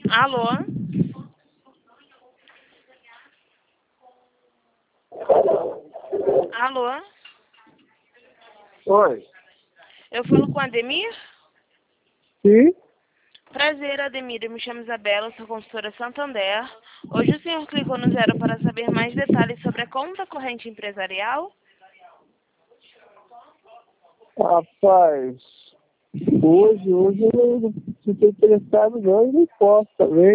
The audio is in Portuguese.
Alô? Alô? Oi. Eu falo com o Ademir? Sim? Prazer, Ademir. Eu me chamo Isabela, sou consultora Santander. Hoje o senhor clicou no 0 para saber mais detalhes sobre a conta corrente empresarial? Rapaz, hoje eu não estou interessado não, não posso também.